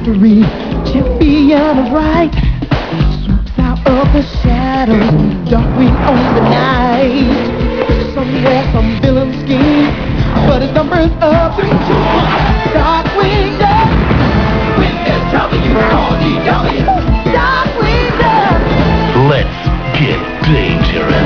mystery. Champion of right swoops out of the shadows, Darkwing owns the night. Somewhere some villain scheme, but his number's up 3, 2, 1. Darkwing Duck. When there's trouble, you call DW. Darkwing Duck. Let's get dangerous.